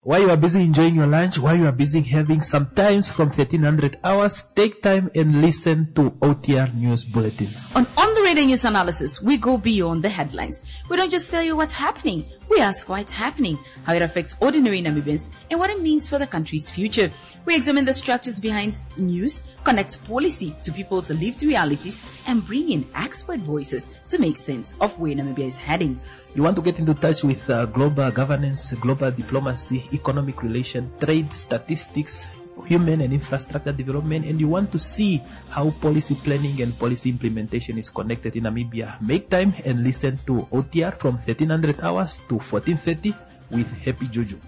While you are busy enjoying your lunch, while you are busy having some times from 1300 hours, take time and listen to OTR News Bulletin. On the Radio News Analysis, we go beyond the headlines. We don't just tell you what's happening. We ask why it's happening, how it affects ordinary Namibians, and what it means for the country's future. We examine the structures behind news, connect policy to people's lived realities, and bring in expert voices to make sense of where Namibia is heading. You want to get into touch with global governance, global diplomacy, economic relation, trade, statistics, human and infrastructure development, and you want to see how policy planning and policy implementation is connected in Namibia. Make time and listen to OTR from 1300 hours to 14:30 with Happy Juju.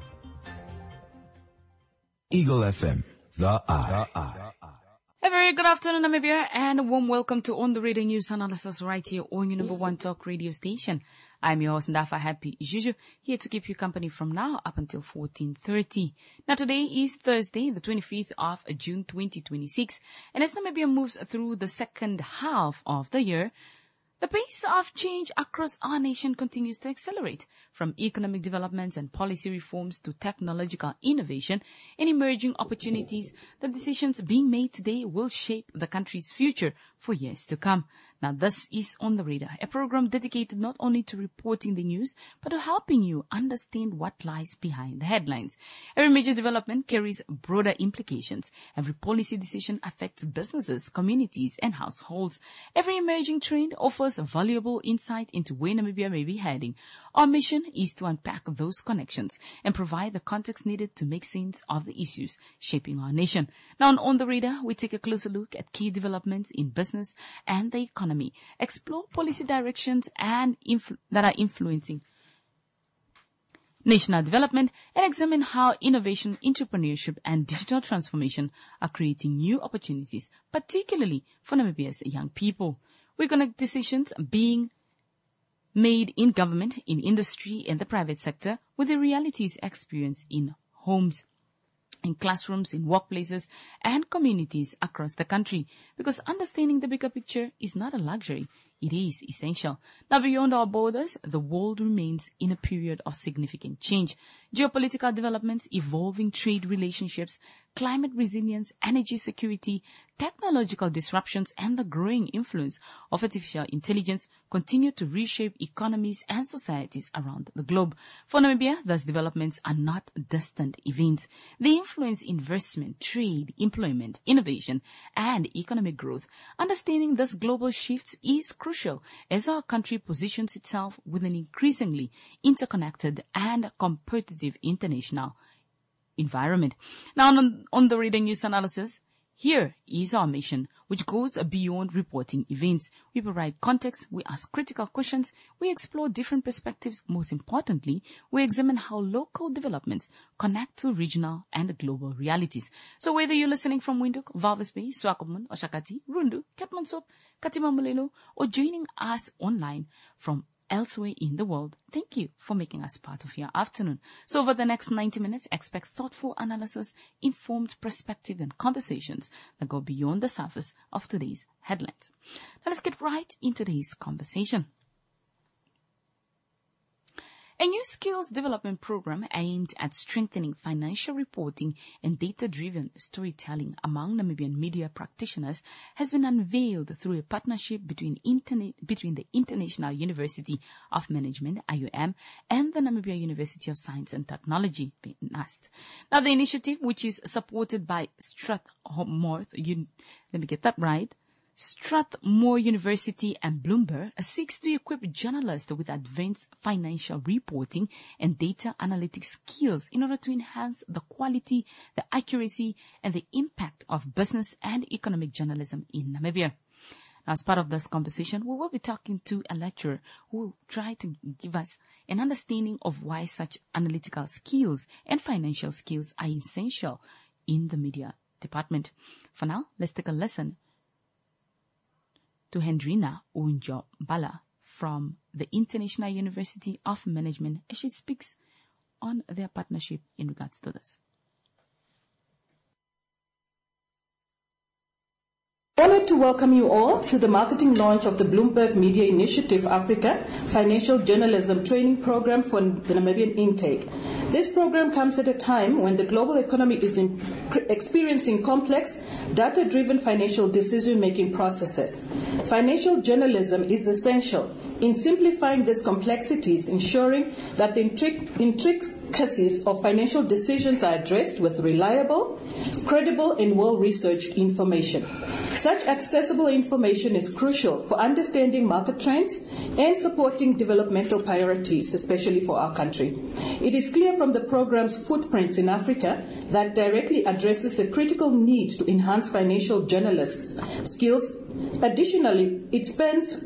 Eagle FM, the eye. A very good afternoon, Namibia, and a warm welcome to On the Radio News Analysis right here on your number one talk radio station. I'm your host, Ndafa Happy Juju, here to keep you company from now up until 14:30. Now, today is Thursday, the 25th of June 2026, and as Namibia moves through the second half of the year, the pace of change across our nation continues to accelerate, from economic developments and policy reforms to technological innovation and emerging opportunities. The decisions being made today will shape the country's future for years to come. Now, this is On the Radar, a program dedicated not only to reporting the news, but to helping you understand what lies behind the headlines. Every major development carries broader implications. Every policy decision affects businesses, communities, and households. Every emerging trend offers valuable insight into where Namibia may be heading. Our mission is to unpack those connections and provide the context needed to make sense of the issues shaping our nation. Now, on The Radar, we take a closer look at key developments in business and the economy, explore policy directions and that are influencing national development, and examine how innovation, entrepreneurship, and digital transformation are creating new opportunities, particularly for Namibia's young people. We connect decisions being made in government, in industry, and the private sector with the realities experienced in homes, in classrooms, in workplaces, and communities across the country. Because understanding the bigger picture is not a luxury, it is essential. Now, beyond our borders, the world remains in a period of significant change. Geopolitical developments, evolving trade relationships, climate resilience, energy security, technological disruptions, and the growing influence of artificial intelligence continue to reshape economies and societies around the globe. For Namibia, those developments are not distant events. They influence investment, trade, employment, innovation, and economic growth. Understanding these global shifts is crucial as our country positions itself with an increasingly interconnected and competitive international environment. Now, on the Radio News Analysis, here is our mission, which goes beyond reporting events. We provide context, we ask critical questions, we explore different perspectives. Most importantly, we examine how local developments connect to regional and global realities. So whether you're listening from Windhoek, Walvis Bay, Swakopmund, Oshakati, Rundu, Keetmanshoop, Katimamulelo, or joining us online from elsewhere in the world, thank you for making us part of your afternoon. So over the next 90 minutes, expect thoughtful analysis, informed perspective, and conversations that go beyond the surface of today's headlines. Now let's get right into today's conversation. A new skills development program aimed at strengthening financial reporting and data-driven storytelling among Namibian media practitioners has been unveiled through a partnership between the International University of Management, IUM, and the Namibia University of Science and Technology, NUST. Now, the initiative, which is supported by Strathmore University and Bloomberg, seeks to equip journalists with advanced financial reporting and data analytics skills in order to enhance the quality, the accuracy, and the impact of business and economic journalism in Namibia. Now, as part of this conversation, we will be talking to a lecturer who will try to give us an understanding of why such analytical skills and financial skills are essential in the media department. For now, let's take a listen to Hendrina Unjo-Bala from the International University of Management as she speaks on their partnership in regards to this. Honored to welcome you all to the marketing launch of the Bloomberg Media Initiative Africa Financial Journalism Training Program for the Namibian intake. This program comes at a time when the global economy is experiencing complex, data-driven financial decision-making processes. Financial journalism is essential in simplifying these complexities, ensuring that the intricacies of financial decisions are addressed with reliable, credible, and well-researched information. Such accessible information is crucial for understanding market trends and supporting developmental priorities, especially for our country. It is clear from the program's footprints in Africa that directly addresses the critical need to enhance financial journalists' skills. Additionally, it spans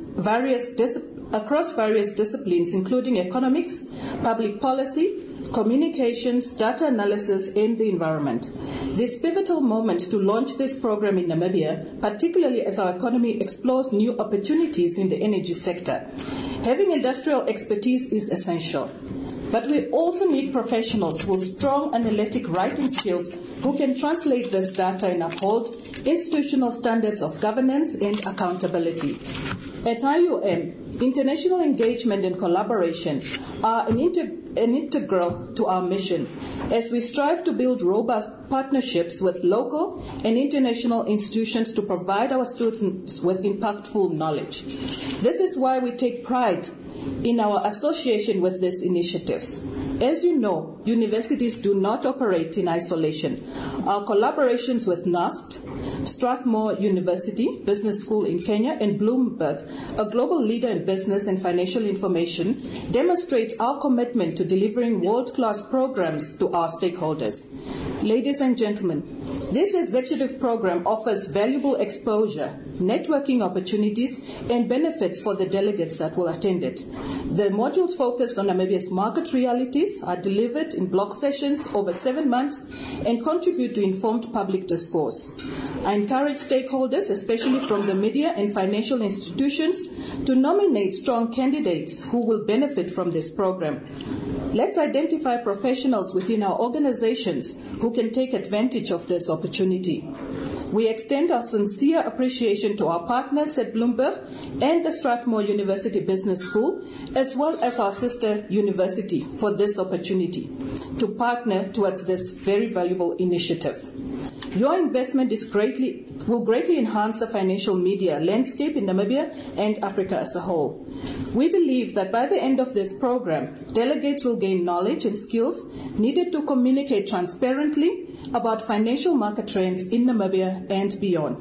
across various disciplines, including economics, public policy, communications, data analysis, and the environment. This pivotal moment to launch this program in Namibia, particularly as our economy explores new opportunities in the energy sector. Having industrial expertise is essential, but we also need professionals with strong analytic writing skills who can translate this data and uphold institutional standards of governance and accountability. At IOM, international engagement and collaboration are an integral to our mission as we strive to build robust partnerships with local and international institutions to provide our students with impactful knowledge. This is why we take pride in our association with these initiatives. As you know, universities do not operate in isolation. Our collaborations with NUST, Strathmore University Business School in Kenya, and Bloomberg, a global leader in business and financial information, demonstrates our commitment to delivering world-class programs to our stakeholders. Ladies and gentlemen, this executive program offers valuable exposure, networking opportunities, and benefits for the delegates that will attend it. The modules focused on Namibia's market realities are delivered in block sessions over 7 months and contribute to informed public discourse. I encourage stakeholders, especially from the media and financial institutions, to nominate strong candidates who will benefit from this program. Let's identify professionals within our organizations who can take advantage of this opportunity. We extend our sincere appreciation to our partners at Bloomberg and the Strathmore University Business School, as well as our sister university, for this opportunity to partner towards this very valuable initiative. Your investment will greatly enhance the financial media landscape in Namibia and Africa as a whole. We believe that by the end of this program, delegates will gain knowledge and skills needed to communicate transparently about financial market trends in Namibia and beyond.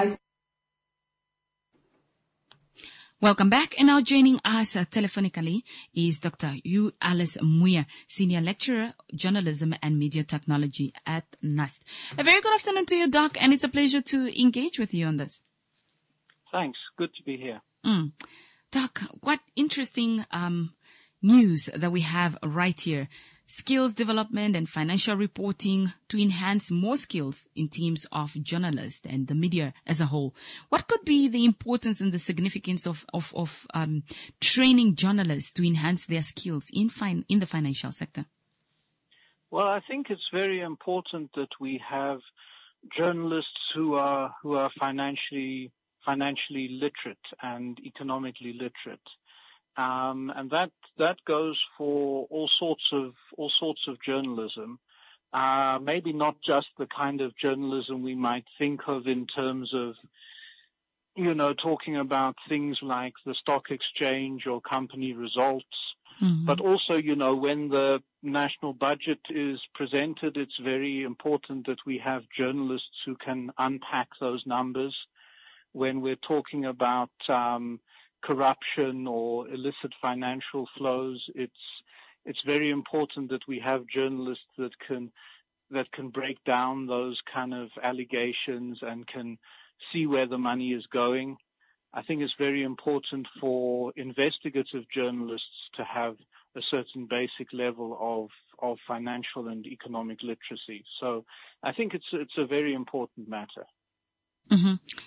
Welcome back. And now joining us telephonically is Dr. Hugh Alice Muya, Senior Lecturer, Journalism and Media Technology at NUST. A very good afternoon to you, Doc, and it's a pleasure to engage with you on this. Thanks. Good to be here. Doc, what interesting news that we have right here. Skills development and financial reporting to enhance more skills in teams of journalists and the media as a whole. What could be the importance and the significance of training journalists to enhance their skills in the financial sector? Well, I think it's very important that we have journalists who are financially literate and economically literate. And that goes for all sorts of journalism. Maybe not just the kind of journalism we might think of in terms of, talking about things like the stock exchange or company results. Mm-hmm. But also, when the national budget is presented, it's very important that we have journalists who can unpack those numbers. When we're talking about corruption or illicit financial flows, it's very important that we have journalists that can break down those kind of allegations and can see where the money is going. I think it's very important for investigative journalists to have a certain basic level of financial and economic literacy. So I think it's a very important matter. Mm-hmm.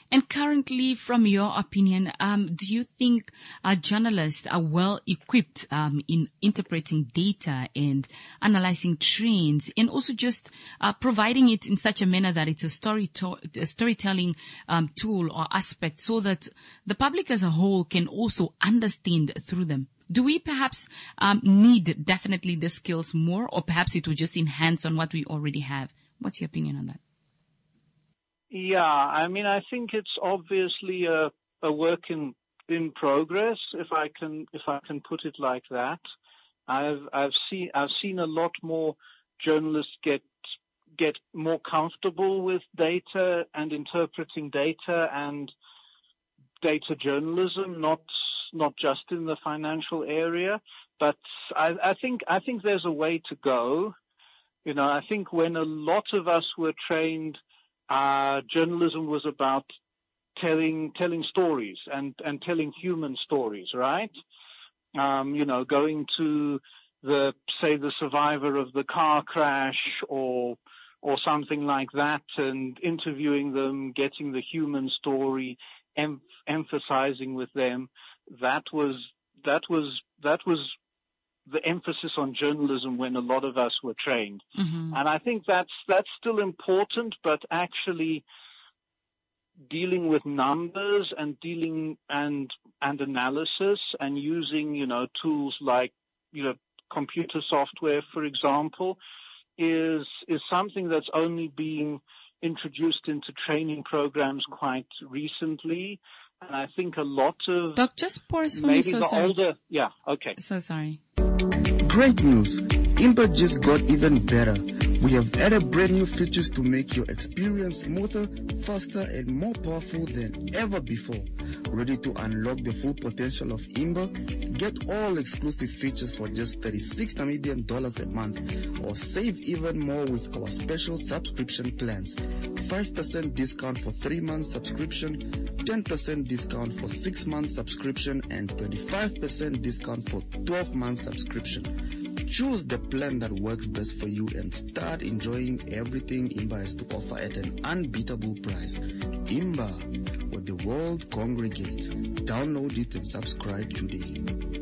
And currently, from your opinion, do you think journalists are well equipped in interpreting data and analyzing trends, and also just providing it in such a manner that it's a storytelling tool or aspect, so that the public as a whole can also understand through them? Do we perhaps need definitely the skills more, or perhaps it will just enhance on what we already have? What's your opinion on that? Yeah, I mean, I think it's obviously a work in progress, if I can put it like that. I've seen a lot more journalists get more comfortable with data and interpreting data and data journalism, not just in the financial area, but I think there's a way to go. You know, I think when a lot of us were trained, journalism was about telling stories and telling human stories, right? You know, going to the survivor of the car crash or something like that, and interviewing them, getting the human story, emphasizing with them. That was the emphasis on journalism when a lot of us were trained. Mm-hmm. And I think that's still important, but actually dealing with numbers and and analysis and using, you know, tools like, you know, computer software, for example, is something that's only being introduced into training programs quite recently. And I think a lot of Doc, just pause for maybe me. So the sorry. older, yeah, okay. So sorry. Great news! Imba just got even better. We have added brand new features to make your experience smoother, faster, and more powerful than ever before. Ready to unlock the full potential of Imba? Get all exclusive features for just 36 Namibian dollars a month, or save even more with our special subscription plans. 5% discount for 3 months subscription, 10% discount for 6 months subscription, and 25% discount for 12 months subscription. Choose the plan that works best for you and start enjoying everything Imba has to offer at an unbeatable price. Imba, where the world congregates. Download it and subscribe today.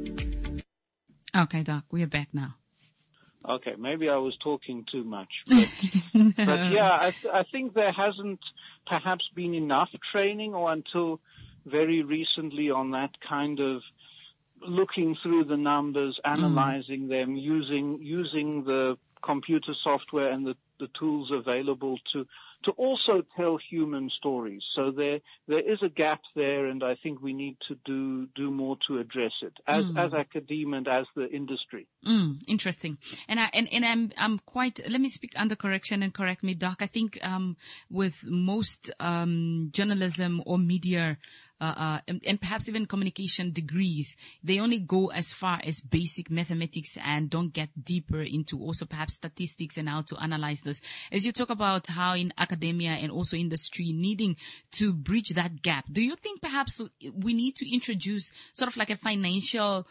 Okay, Doc, we are back now. Okay, maybe I was talking too much. But, but yeah, I think there hasn't perhaps been enough training, or until very recently, on that kind of looking through the numbers, analyzing them, using the computer software and the tools available to also tell human stories. So there is a gap there, and I think we need to do more to address it as academia and as the industry. Interesting. And I'm quite, let me speak under correction and correct me, Doc. I think with most journalism or media and perhaps even communication degrees, they only go as far as basic mathematics and don't get deeper into also perhaps statistics and how to analyze this. As you talk about how in academia and also industry needing to bridge that gap, do you think perhaps we need to introduce sort of like a financial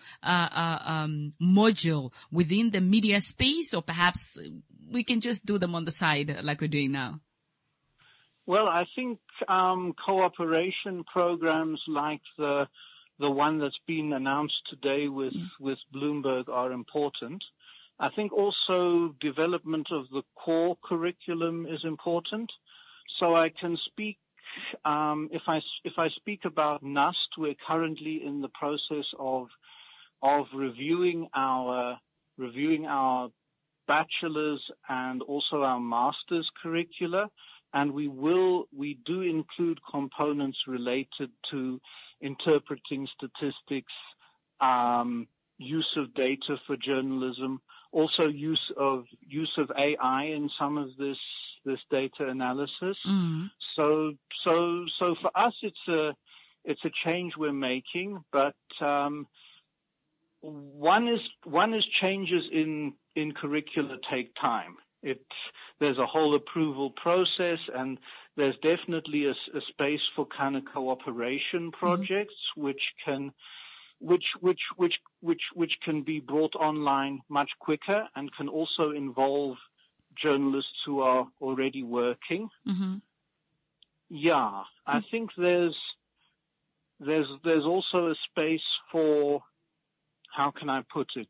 module within the media space, or perhaps we can just do them on the side like we're doing now? Well, I think cooperation programs like the one that's been announced today with Bloomberg are important. I think also development of the core curriculum is important. So I can speak, if I speak about NUST, we're currently in the process of reviewing our bachelor's and also our master's curricula. And we do include components related to interpreting statistics, use of data for journalism, also use of AI in some of this data analysis. So for us, it's a change we're making, but one is changes in curricula take time. There's a whole approval process, and there's definitely a space for kind of cooperation projects which can be brought online much quicker and can also involve journalists who are already working. Yeah, I think there's also a space for, how can I put it,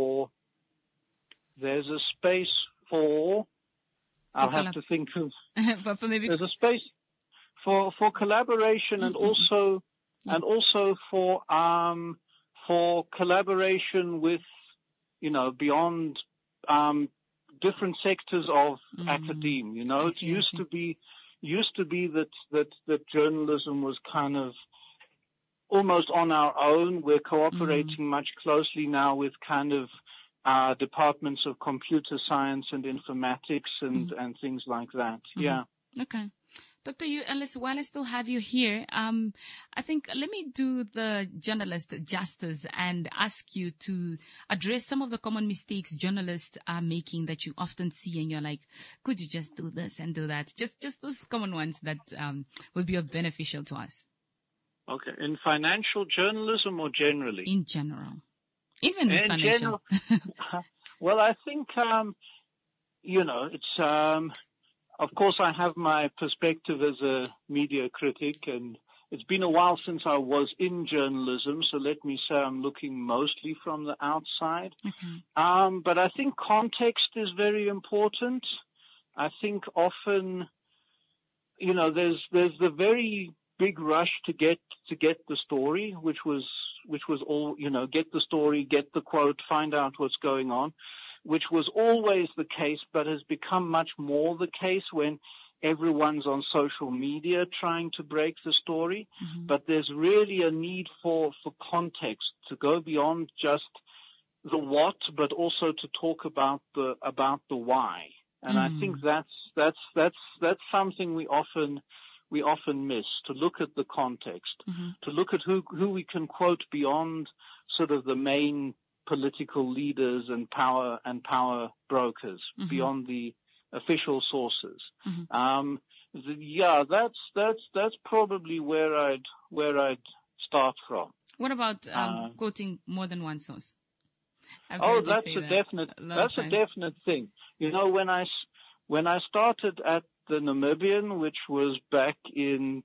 there's a space for I'll have to think of, but maybe there's a space for collaboration and also for collaboration with, beyond, different sectors of academia. It used to be that journalism was kind of almost on our own. We're cooperating much closely now with kind of departments of computer science and informatics and things like that. Yeah. Okay. Dr. Ellis, while I still have you here, I think let me do the journalist justice and ask you to address some of the common mistakes journalists are making that you often see, and you're like, could you just do this and do that? Just those common ones that would be beneficial to us. Okay. In financial journalism or generally? In general. Even in financial. Well, I think, it's, of course, I have my perspective as a media critic, and it's been a while since I was in journalism, so let me say I'm looking mostly from the outside. But I think context is very important. I think often, there's the very big rush to get the story, which was all, get the story, get the quote, find out what's going on, which was always the case, but has become much more the case when everyone's on social media trying to break the story. But there's really a need for context to go beyond just the what, but also to talk about the why. And I think that's something we often miss, to look at the context, to look at who we can quote beyond sort of the main political leaders and power brokers, beyond the official sources. That's probably where I'd start from. What about quoting more than one source? That's a definite thing. When I started at the Namibian, which was back in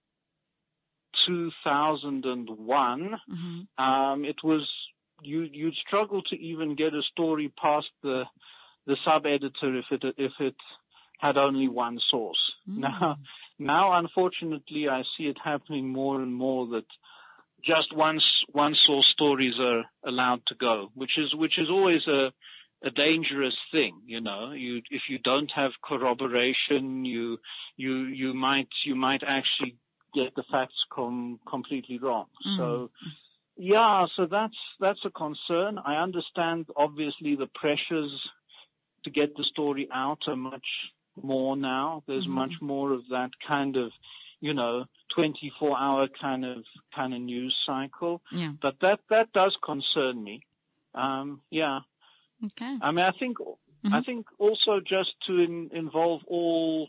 2001, it was, you'd struggle to even get a story past the sub-editor if it had only one source. Now, unfortunately, I see it happening more and more that just one source stories are allowed to go, which is always a dangerous thing, if you don't have corroboration, you might actually get the facts completely wrong. So that's a concern. I understand obviously the pressures to get the story out are much more now. There's much more of that kind of, 24-hour kind of news cycle. Yeah. But that does concern me. Okay. I mean, I think also just to involve all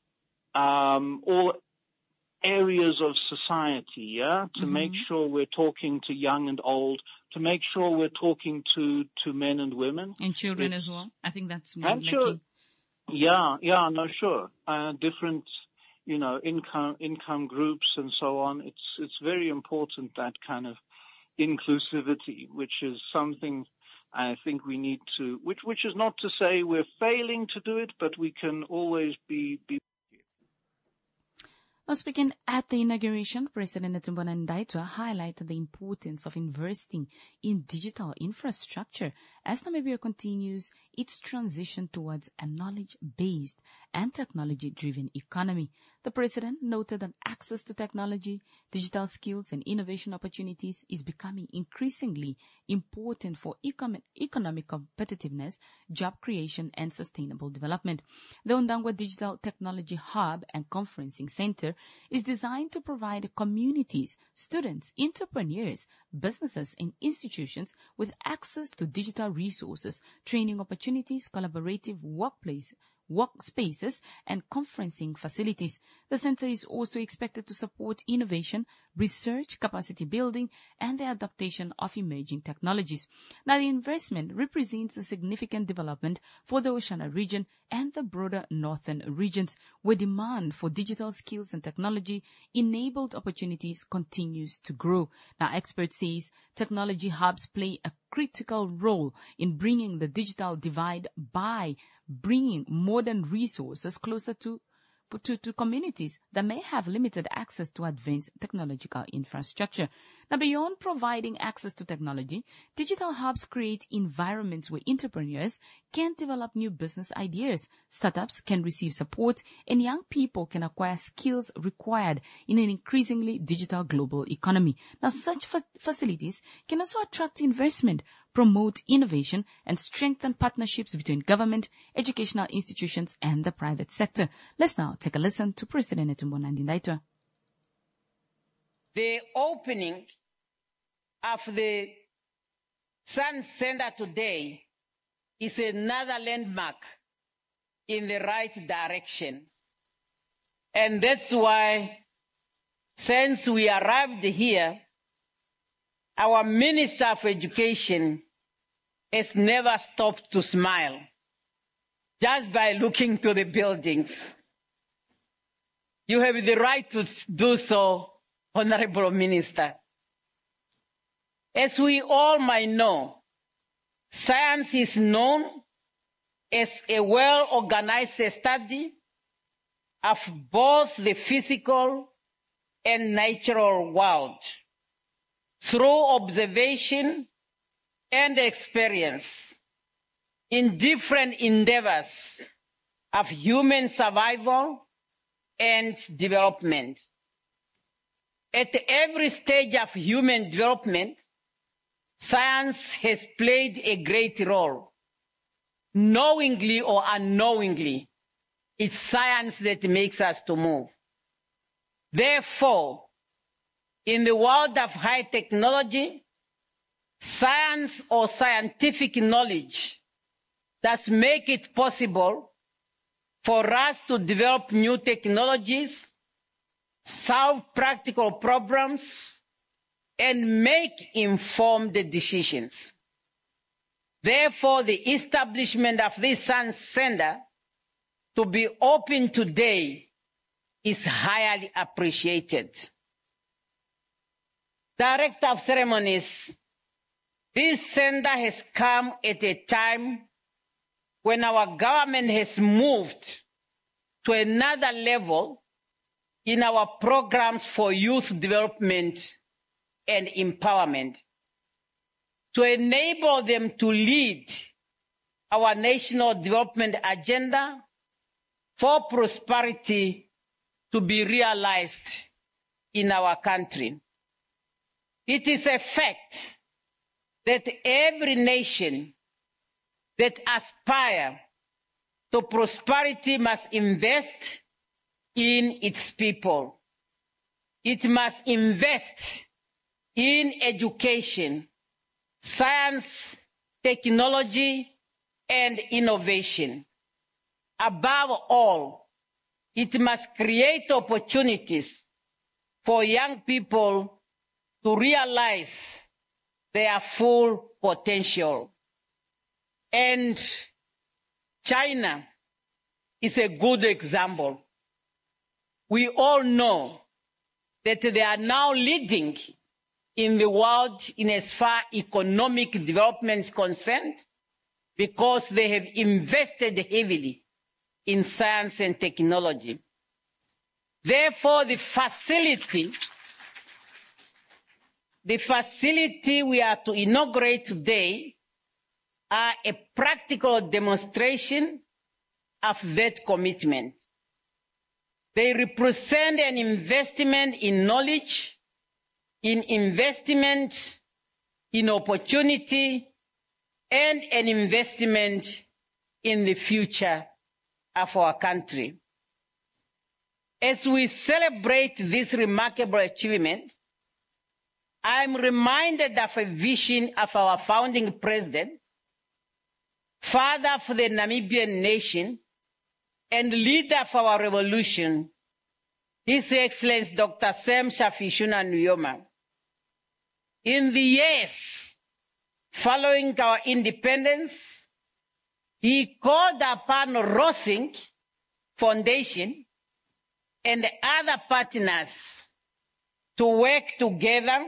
areas of society, to make sure we're talking to young and old, to make sure we're talking to men and women. And children as well. I think that's more sure. Sure. Different, income groups and so on. It's very important, that kind of inclusivity, which is something I think we need to, which is not to say we're failing to do it, but we can always be. Now, speaking at the inauguration, President Netumbo Ndaitwa highlighted the importance of investing in digital infrastructure as Namibia continues its transition towards a knowledge-based and technology-driven economy. The president noted that access to technology, digital skills, and innovation opportunities is becoming increasingly important for economic competitiveness, job creation, and sustainable development. The Ondangwa Digital Technology Hub and Conferencing Center is designed to provide communities, students, entrepreneurs, businesses, and institutions with access to digital resources, training opportunities, collaborative workspaces, and conferencing facilities. The center is also expected to support innovation, research, capacity building, and the adaptation of emerging technologies. Now, the investment represents a significant development for the Oceania region and the broader northern regions, where demand for digital skills and technology-enabled opportunities continues to grow. Now, experts say technology hubs play a critical role in bringing the digital divide by bringing modern resources closer to communities that may have limited access to advanced technological infrastructure. Now, beyond providing access to technology, digital hubs create environments where entrepreneurs can develop new business ideas, startups can receive support, and young people can acquire skills required in an increasingly digital global economy. Now, such facilities can also attract investment, promote innovation, and strengthen partnerships between government, educational institutions, and the private sector. Let's now take a listen to President Netumbo Nandi-Ndaitwah. The opening of the Science Center today is another landmark in the right direction. And that's why, since we arrived here, our Minister of Education has never stopped to smile just by looking to the buildings. You have the right to do so, Honorable Minister. As we all might know, science is known as a well-organized study of both the physical and natural world through observation and experience in different endeavors of human survival and development. At every stage of human development, science has played a great role. Knowingly or unknowingly, it's science that makes us to move. Therefore, in the world of high technology, science or scientific knowledge does make it possible for us to develop new technologies, solve practical problems, and make informed decisions. Therefore, the establishment of this Science Center to be open today is highly appreciated. Director of Ceremonies, this center has come at a time when our government has moved to another level in our programs for youth development and empowerment, to enable them to lead our national development agenda for prosperity to be realized in our country. It is a fact that every nation that aspires to prosperity must invest in its people. It must invest in education, science, technology, and innovation. Above all, it must create opportunities for young people to realize their full potential. And China is a good example. We all know that they are now leading in the world in as far economic development is concerned, because they have invested heavily in science and technology. Therefore, the facility we are to inaugurate today are a practical demonstration of that commitment. They represent an investment in knowledge, in investment in opportunity, and an investment in the future of our country. As we celebrate this remarkable achievement, I'm reminded of a vision of our founding president, father of the Namibian nation, and leader of our revolution, His Excellency Dr. Sam Shafishuna Nujoma. In the years following our independence, he called upon Rosing Foundation and other partners to work together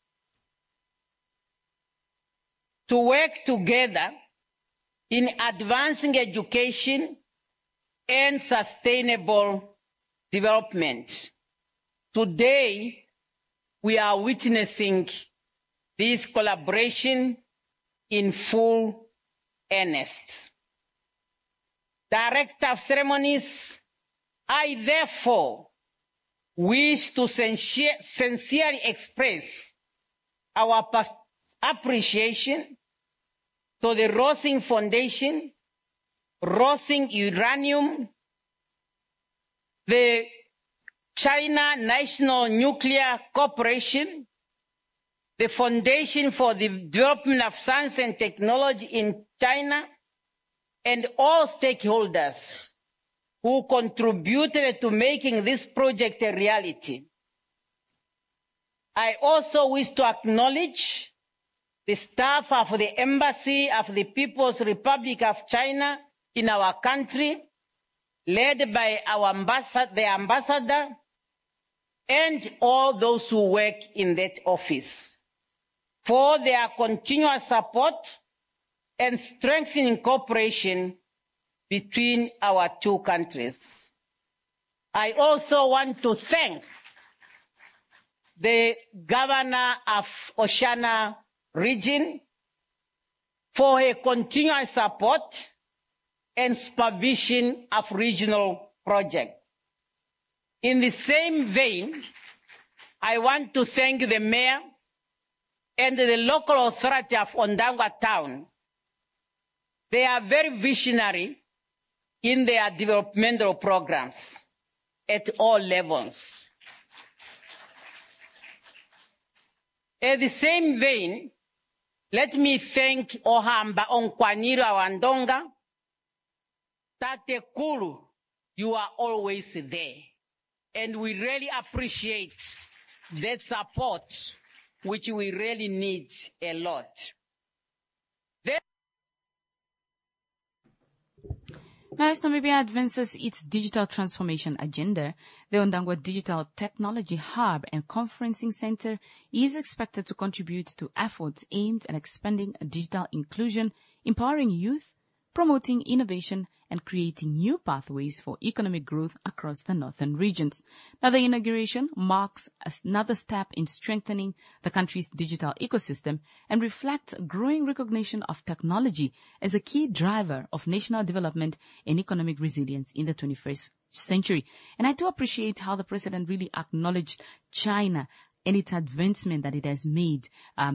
in advancing education and sustainable development. Today, we are witnessing this collaboration in full earnest. Director of Ceremonies, I therefore wish to sincerely express our appreciation to the Rosing Foundation, Rosing Uranium, the China National Nuclear Corporation, the Foundation for the Development of Science and Technology in China, and all stakeholders who contributed to making this project a reality. I also wish to acknowledge the staff of the Embassy of the People's Republic of China in our country, led by the ambassador, and all those who work in that office, for their continuous support and strengthening cooperation between our two countries. I also want to thank the governor of Oshana region for her continuous support and supervision of regional projects. In the same vein, I want to thank the mayor and the local authority of Ondangwa town. They are very visionary in their developmental programs at all levels. In the same vein, let me thank Ohamba Onkwaniro Wandonga. Tate Kulu, you are always there. And we really appreciate that support, which we really need a lot. Now, as Namibia advances its digital transformation agenda, the Ondangwa Digital Technology Hub and Conferencing Center is expected to contribute to efforts aimed at expanding digital inclusion, empowering youth, promoting innovation, and creating new pathways for economic growth across the northern regions. Now, the inauguration marks another step in strengthening the country's digital ecosystem and reflects growing recognition of technology as a key driver of national development and economic resilience in the 21st century. And I do appreciate how the president really acknowledged China and its advancement that it has made.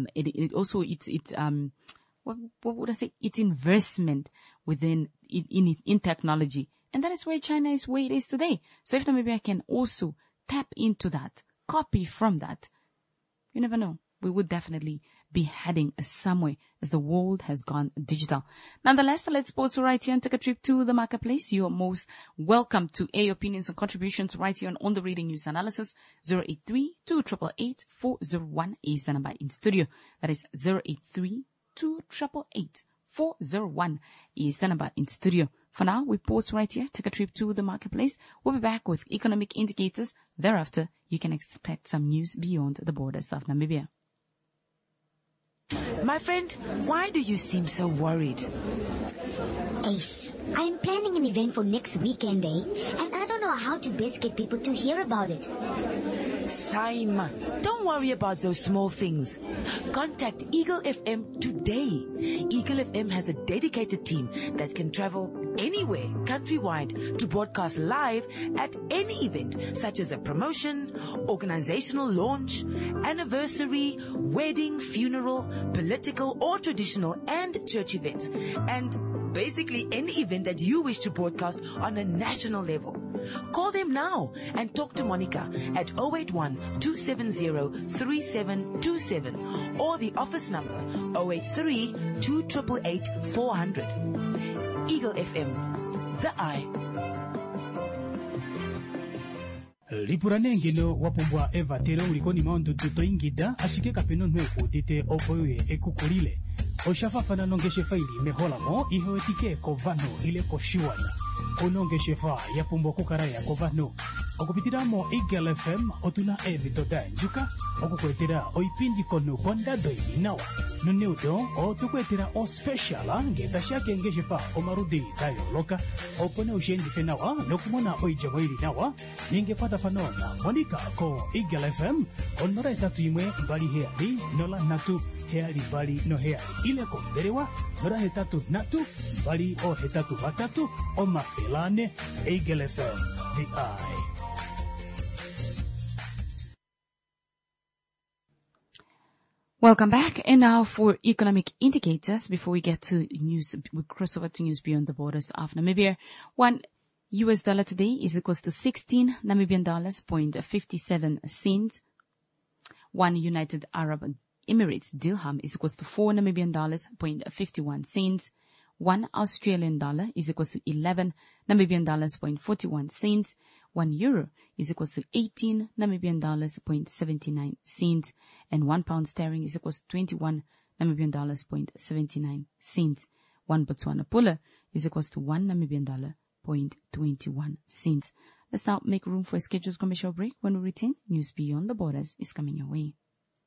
What would I say? Its investment in technology. And that is where China is where it is today. So if Namibia can also tap into that, copy from that, you never know. We would definitely be heading somewhere as the world has gone digital. Nonetheless, let's pause right here and take a trip to the marketplace. You are most welcome to air your opinions and contributions right here on the Reading News Analysis. 083-288-401 is the number in studio. That is 083-288-401 is the number in studio. For now, we pause right here, take a trip to the marketplace. We'll be back with economic indicators. Thereafter, you can expect some news beyond the borders of Namibia. My friend, why do you seem so worried? Ace, I'm planning an event for next weekend, and I don't know how to best get people to hear about it. Saima, don't worry about those small things. Contact Eagle FM today. Eagle FM has a dedicated team that can travel anywhere countrywide to broadcast live at any event, such as a promotion, organizational launch, anniversary, wedding, funeral, political or traditional and church events, and basically any event that you wish to broadcast on a national level. Call them now and talk to Monica at 081-270-3727 or the office number 083-288-400. Eagle FM, the eye Lipuranengino wapumbwa eva tero ulikoni maundu tutoingida ashike kapeno nwe utite opoye ekukulile. Oshafafana nongeshe faili meholamo ihoetike kovano ile koshiwana. Konongeshe yapumbwa kukaraya kovano. Okupitiramo Eagle FM otuna evitoda njuka. Okukwetera oipindi kono konda doi nawa. Nuneudo otukwetera o speciala ngeta shake ngeshefa omarudi dayo loka. Opone ushendi fenawa nokumona oijamoili nawa. Ningepata fanona Monica ko Eagle FM onora etatu imwe mbali heali nola natu heali bali no heali ile konderewa nora hetatu natu bali o hetatu batatu o mafelane Eagle FM the eye. Welcome back. And now for economic indicators, before we get to news, we cross over to news beyond the borders of Namibia. $1 today is equals to 16 Namibian dollars, 0.57 cents. 1 United Arab Emirates dirham is equals to 4 Namibian dollars, 0.51 cents. 1 Australian dollar is equals to 11 Namibian dollars, 0.41 cents. 1 euro is equals to 18 Namibian dollars, 0.79 cents. And 1 pound sterling is equals to 21 Namibian dollars, 0.79 cents. 1 Botswana pula is equals to 1 Namibian dollar, 0.21 cents. Let's now make room for a scheduled commercial break. When we return, news beyond the borders is coming your way.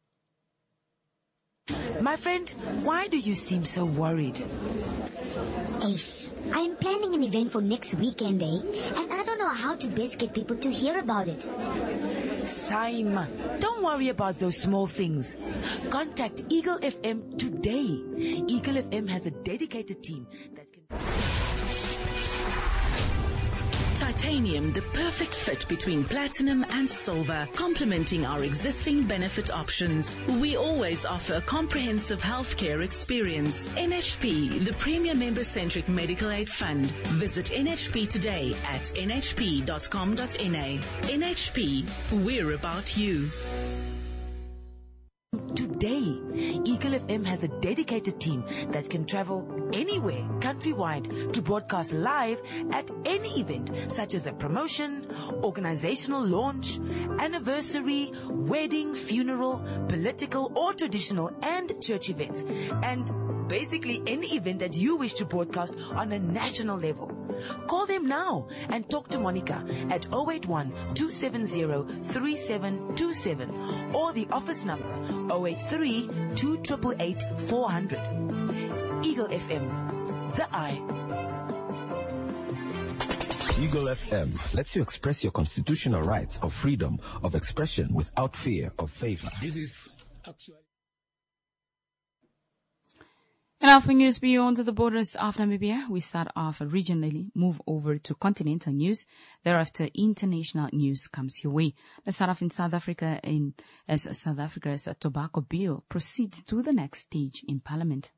My friend, why do you seem so worried? Ace, I am planning an event for next weekend, and I don't know how to best get people to hear about it. Saima, don't worry about those small things. Contact Eagle FM today. Eagle FM has a dedicated team that can... Titanium, the perfect fit between platinum and silver, complementing our existing benefit options. We always offer a comprehensive healthcare experience. NHP, the premier member-centric medical aid fund. Visit NHP today at nhp.com.na. NHP, we're about you. Today, Eagle FM has a dedicated team that can travel anywhere countrywide to broadcast live at any event such as a promotion, organizational launch, anniversary, wedding, funeral, political or traditional and church events, and basically any event that you wish to broadcast on a national level. Call them now and talk to Monica at 081-270-3727 or the office number 083-2888-400. Eagle FM, the eye. Eagle FM lets you express your constitutional rights of freedom of expression without fear of favor. This is actually... And now for news beyond the borders of Namibia, we start off regionally, move over to continental news. Thereafter, international news comes your way. Let's start off in South Africa, as South Africa's tobacco bill proceeds to the next stage in Parliament.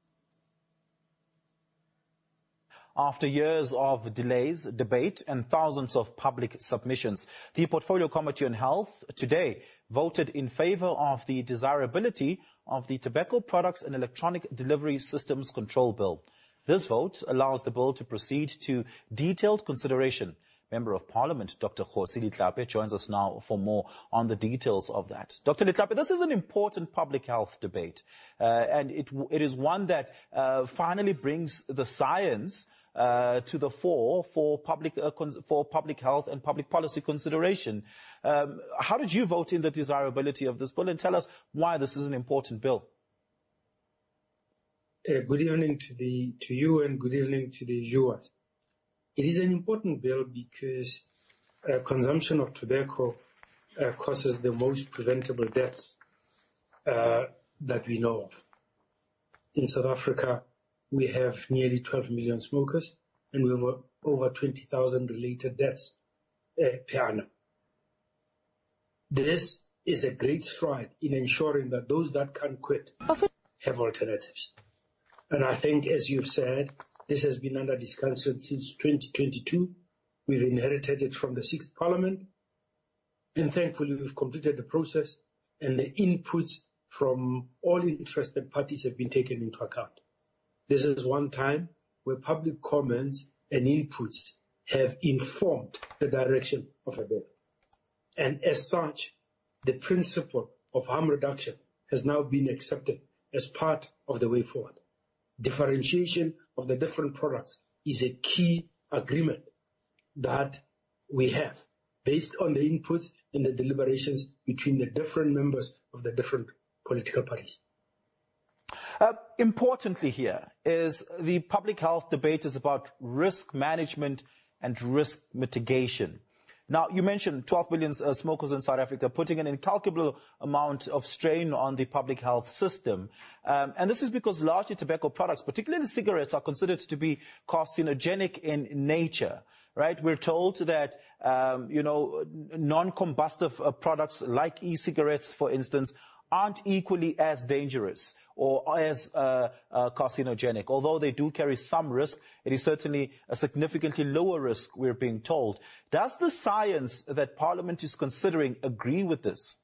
After years of delays, debate, and thousands of public submissions, the Portfolio Committee on Health today voted in favor of the desirability of the Tobacco Products and Electronic Delivery Systems Control Bill. This vote allows the bill to proceed to detailed consideration. Member of Parliament, Dr. Kgosi Letlape, joins us now for more on the details of that. Dr. Letlape, this is an important public health debate, and it is one that finally brings the science to the fore for public health and public policy consideration. How did you vote in the desirability of this bill, and tell us why this is an important bill? Good evening to you, and good evening to the viewers. It is an important bill because consumption of tobacco causes the most preventable deaths that we know of. In South Africa, we have nearly 12 million smokers, and we have over 20,000 related deaths per annum. This is a great stride in ensuring that those that can't quit have alternatives. And I think, as you've said, this has been under discussion since 2022. We've inherited it from the 6th Parliament, and thankfully we've completed the process, and the inputs from all interested parties have been taken into account. This is one time where public comments and inputs have informed the direction of a bill. And as such, the principle of harm reduction has now been accepted as part of the way forward. Differentiation of the different products is a key agreement that we have based on the inputs and the deliberations between the different members of the different political parties. Importantly here is the public health debate is about risk management and risk mitigation. Now, you mentioned 12 million smokers in South Africa, putting an incalculable amount of strain on the public health system. And this is because largely tobacco products, particularly cigarettes, are considered to be carcinogenic in nature. Right? We're told that, non-combustive products like e-cigarettes, for instance, aren't equally as dangerous or as carcinogenic. Although they do carry some risk, it is certainly a significantly lower risk, we're being told. Does the science that Parliament is considering agree with this?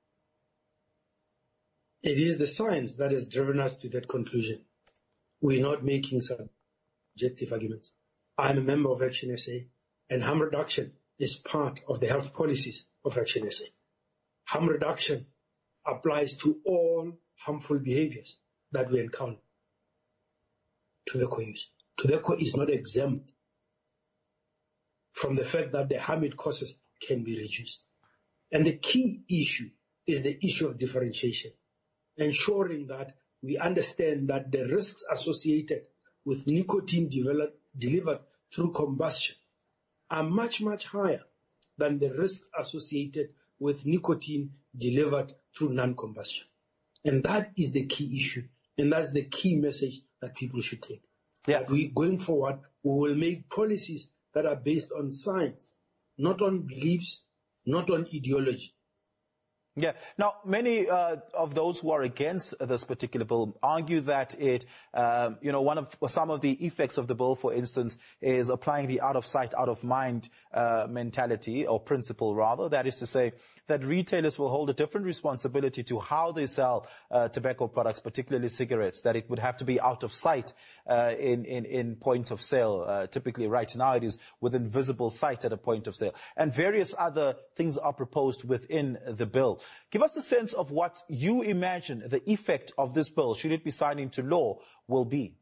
It is the science that has driven us to that conclusion. We're not making subjective arguments. I'm a member of Action SA, and harm reduction is part of the health policies of Action SA. Harm reduction applies to all harmful behaviors that we encounter. Tobacco use. Tobacco is not exempt from the fact that the harm it causes can be reduced. And the key issue is the issue of differentiation, ensuring that we understand that the risks associated with nicotine delivered through combustion are much, much higher than the risks associated with nicotine delivered through non-combustion. And that is the key issue, and that's the key message that people should take. Yeah. That going forward, we will make policies that are based on science, not on beliefs, not on ideology. Yeah. Now, many of those who are against this particular bill argue that it, some of the effects of the bill, for instance, is applying the out of sight, out of mind mentality or principle, rather. That is to say that retailers will hold a different responsibility to how they sell tobacco products, particularly cigarettes, that it would have to be out of sight in point of sale. Typically, right now, it is within visible sight at a point of sale. And various other things are proposed within the bill. Give us a sense of what you imagine the effect of this bill, should it be signed into law, will be.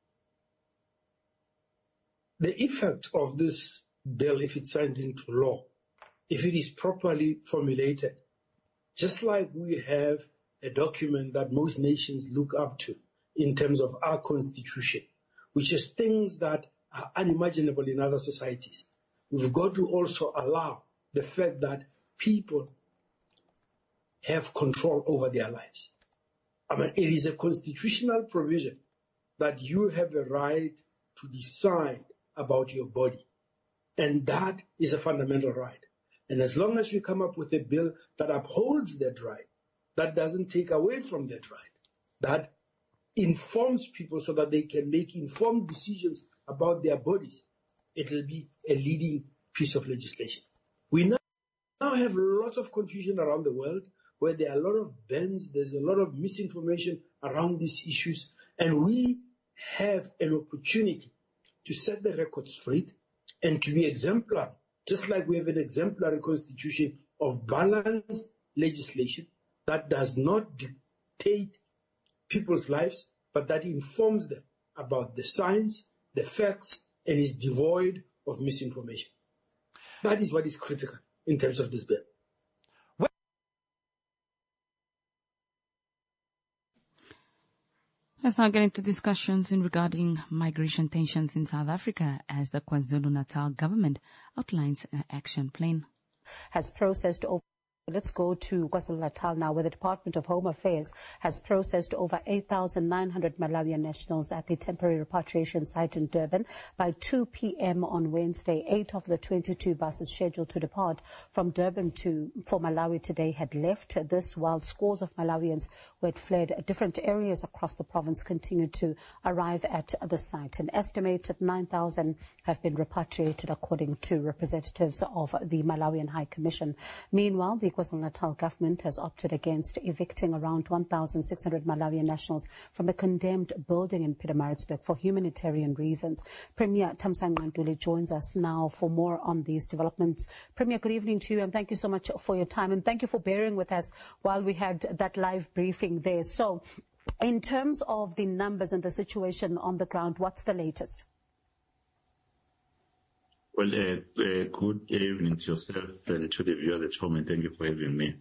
The effect of this bill, if it's signed into law, if it is properly formulated, just like we have a document that most nations look up to in terms of our constitution, which is things that are unimaginable in other societies, we've got to also allow the fact that people have control over their lives. It is a constitutional provision that you have a right to decide about your body. And that is a fundamental right. And as long as we come up with a bill that upholds that right, that doesn't take away from that right, that informs people so that they can make informed decisions about their bodies, it will be a leading piece of legislation. We now have lots of confusion around the world where there are a lot of bans, there's a lot of misinformation around these issues, and we have an opportunity to set the record straight and to be exemplary, just like we have an exemplary constitution of balanced legislation that does not dictate people's lives, but that informs them about the science, the facts, and is devoid of misinformation. That is what is critical in terms of this bill. Let's now get into discussions regarding migration tensions in South Africa as the KwaZulu-Natal government outlines an action plan. Has processed over. Let's go to KwaZulu-Natal now, where the Department of Home Affairs has processed over 8,900 Malawian nationals at the temporary repatriation site in Durban. By 2 p.m. on Wednesday, 8 of the 22 buses scheduled to depart from Durban for Malawi today had left. This while scores of Malawians who had fled different areas across the province continued to arrive at the site. An estimated 9,000 have been repatriated, according to representatives of the Malawian High Commission. Meanwhile, the KwaZulu-Natal government has opted against evicting around 1,600 Malawian nationals from a condemned building in Pietermaritzburg for humanitarian reasons. Premier Thamsanqa Ntuli joins us now for more on these developments. Premier, good evening to you, and thank you so much for your time, and thank you for bearing with us while we had that live briefing there. So, in terms of the numbers and the situation on the ground, what's the latest? Well, good evening to yourself and to the viewers at home, and thank you for having me.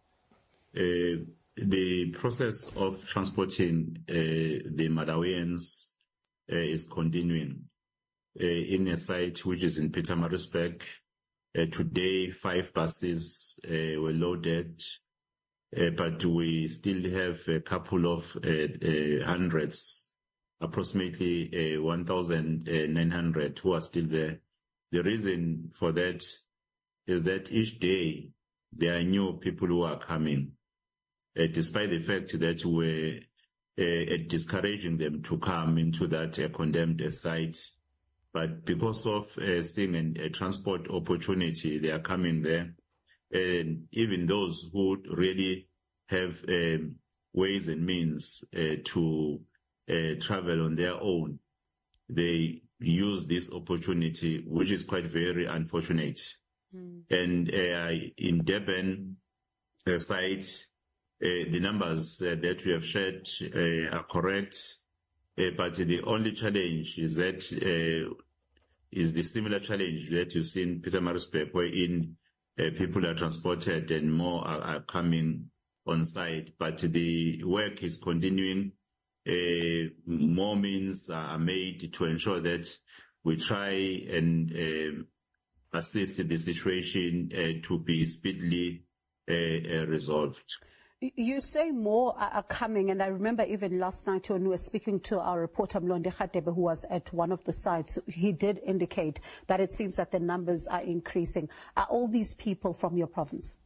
The process of transporting the Malawians is continuing in a site which is in Pietermaritzburg. Today, 5 buses were loaded, but we still have a couple of hundreds, approximately 1,900 who are still there. The reason for that is that each day there are new people who are coming, despite the fact that we're discouraging them to come into that condemned site. But because of seeing a transport opportunity, they are coming there. And even those who really have ways and means to travel on their own, they use this opportunity, which is quite very unfortunate. And in Durban site, the numbers that we have shared are correct, but the only challenge is that is the similar challenge that you see in Pietermaritzburg, wherein people are transported and more are coming on site. But the work is continuing. More means are made to ensure that we try and assist the situation to be speedily resolved. You say more are coming, and I remember even last night when we were speaking to our reporter Mlonde Khatebe, who was at one of the sites, he did indicate that it seems that the numbers are increasing. Are all these people from your province?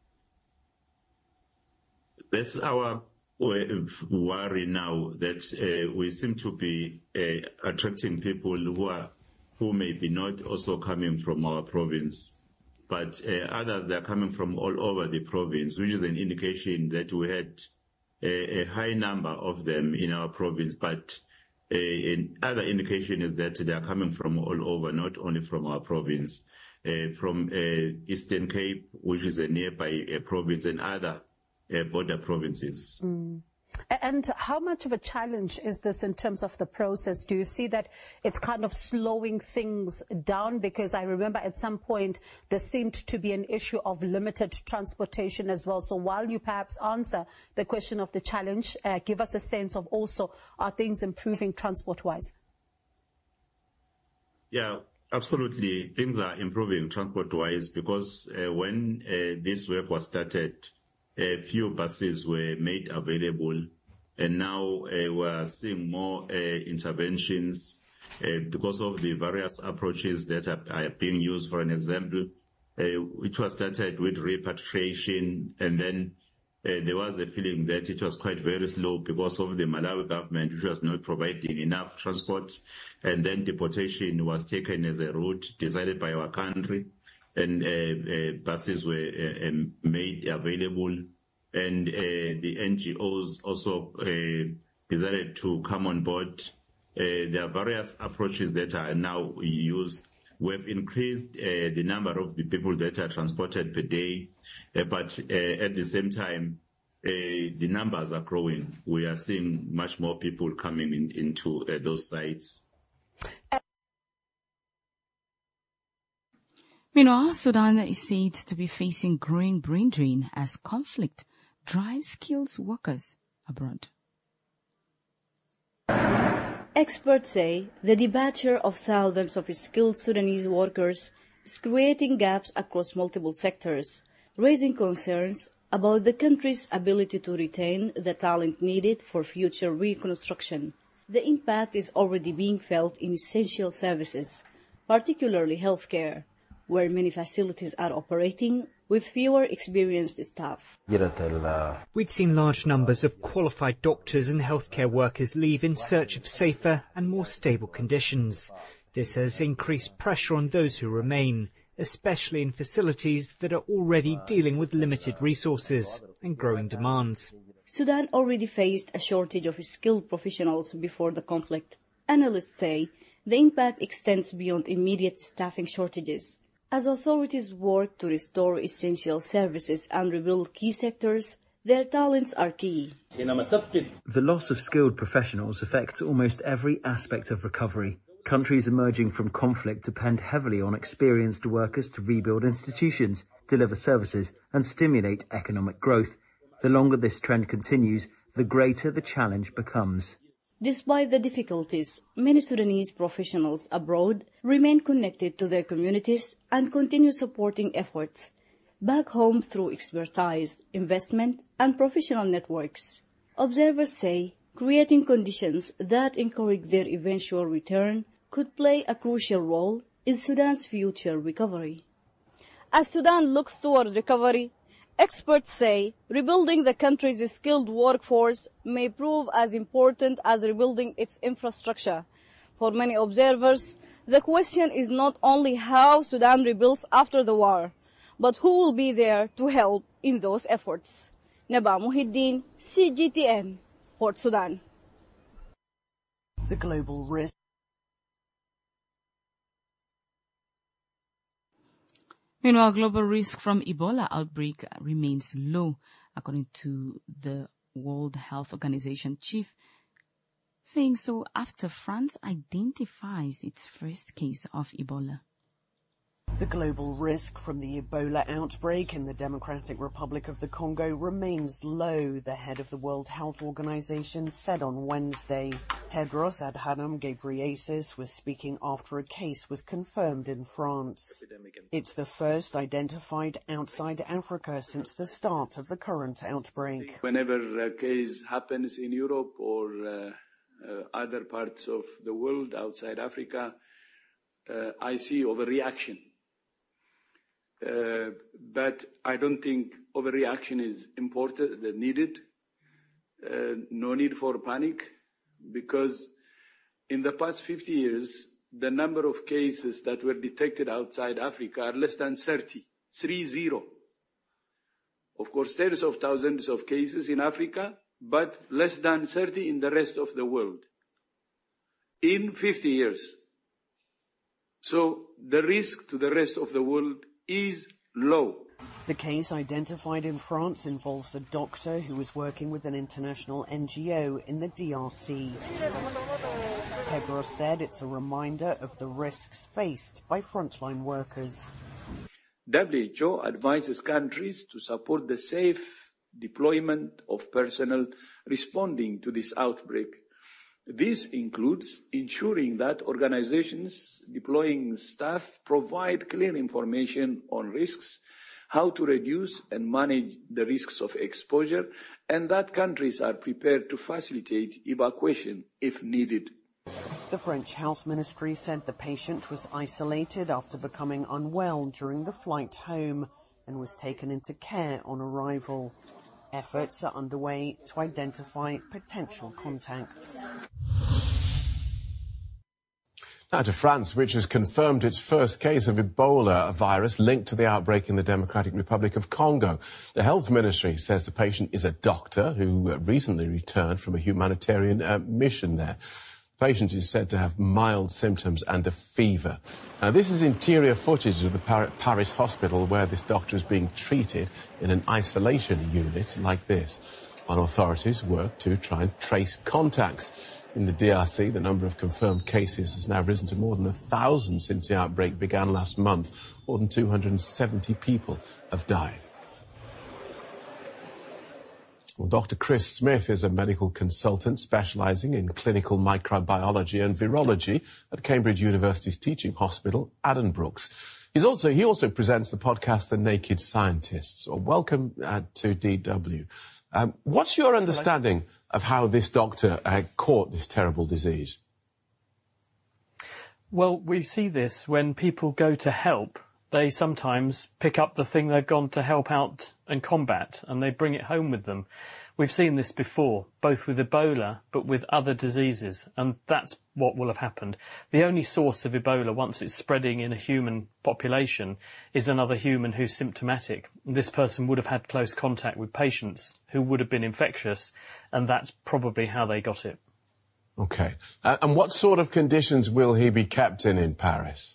That's our worry now, that we seem to be attracting people who may be not also coming from our province, but others that are coming from all over the province, which is an indication that we had a high number of them in our province. But another indication is that they are coming from all over, not only from our province, from Eastern Cape, which is a nearby province, and other border provinces. And how much of a challenge is this in terms of the process? Do you see that it's kind of slowing things down? Because I remember at some point there seemed to be an issue of limited transportation as well. So while you perhaps answer the question of the challenge, give us a sense of also, are things improving transport-wise? Yeah, absolutely. Things are improving transport-wise, because when this work was started, a few buses were made available, and now we're seeing more interventions because of the various approaches that are being used. For an example, which was started with repatriation, and then there was a feeling that it was quite very slow because of the Malawi government, which was not providing enough transport, and then deportation was taken as a route decided by our country, and buses were made available, and the NGOs also decided to come on board. There are various approaches that are now used. We've increased the number of the people that are transported per day, but at the same time, the numbers are growing. We are seeing much more people coming into those sites. Meanwhile, Sudan is said to be facing growing brain drain as conflict drives skilled workers abroad. Experts say the departure of thousands of skilled Sudanese workers is creating gaps across multiple sectors, raising concerns about the country's ability to retain the talent needed for future reconstruction. The impact is already being felt in essential services, particularly healthcare, where many facilities are operating with fewer experienced staff. We've seen large numbers of qualified doctors and healthcare workers leave in search of safer and more stable conditions. This has increased pressure on those who remain, especially in facilities that are already dealing with limited resources and growing demands. Sudan already faced a shortage of skilled professionals before the conflict. Analysts say the impact extends beyond immediate staffing shortages. As authorities work to restore essential services and rebuild key sectors, their talents are key. The loss of skilled professionals affects almost every aspect of recovery. Countries emerging from conflict depend heavily on experienced workers to rebuild institutions, deliver services, and stimulate economic growth. The longer this trend continues, the greater the challenge becomes. Despite the difficulties, many Sudanese professionals abroad remain connected to their communities and continue supporting efforts back home through expertise, investment, and professional networks. Observers say creating conditions that encourage their eventual return could play a crucial role in Sudan's future recovery. As Sudan looks toward recovery, experts say rebuilding the country's skilled workforce may prove as important as rebuilding its infrastructure. For many observers, the question is not only how Sudan rebuilds after the war, but who will be there to help in those efforts. Naba Muhiddin, CGTN, Port Sudan. The global risk. Meanwhile, global risk from Ebola outbreak remains low, according to the World Health Organization chief, saying so after France identifies its first case of Ebola. The global risk from the Ebola outbreak in the Democratic Republic of the Congo remains low, the head of the World Health Organization said on Wednesday. Tedros Adhanom Ghebreyesus was speaking after a case was confirmed in France. It's the first identified outside Africa since the start of the current outbreak. Whenever a case happens in Europe or other parts of the world outside Africa, I see overreaction. But I don't think overreaction is important, needed. No need for panic, because in the past 50 years, the number of cases that were detected outside Africa are less than 30. Of course, tens of thousands of cases in Africa, but less than 30 in the rest of the world in 50 years. So the risk to the rest of the world is low. The case identified in France involves a doctor who was working with an international NGO in the DRC. Tedros said it's a reminder of the risks faced by frontline workers. WHO advises countries to support the safe deployment of personnel responding to this outbreak. This includes ensuring that organizations deploying staff provide clear information on risks, how to reduce and manage the risks of exposure, and that countries are prepared to facilitate evacuation if needed. The French Health Ministry said the patient was isolated after becoming unwell during the flight home and was taken into care on arrival. Efforts are underway to identify potential contacts. Now to France, which has confirmed its first case of Ebola virus linked to the outbreak in the Democratic Republic of Congo. The health ministry says the patient is a doctor who recently returned from a humanitarian mission there. The patient is said to have mild symptoms and a fever. Now, this is interior footage of the Paris hospital where this doctor is being treated in an isolation unit like this, while authorities work to try and trace contacts. In the DRC, the number of confirmed cases has now risen to more than 1,000 since the outbreak began last month. More than 270 people have died. Well, Dr. Chris Smith is a medical consultant specialising in clinical microbiology and virology at Cambridge University's teaching hospital, Addenbrooke's. He also presents the podcast The Naked Scientists. Well, welcome to DW. What's your understanding of how this doctor caught this terrible disease? Well, we see this when people go to help. They sometimes pick up the thing they've gone to help out and combat, and they bring it home with them. We've seen this before, both with Ebola, but with other diseases, and that's what will have happened. The only source of Ebola, once it's spreading in a human population, is another human who's symptomatic. This person would have had close contact with patients who would have been infectious, and that's probably how they got it. Okay. And what sort of conditions will he be kept in Paris?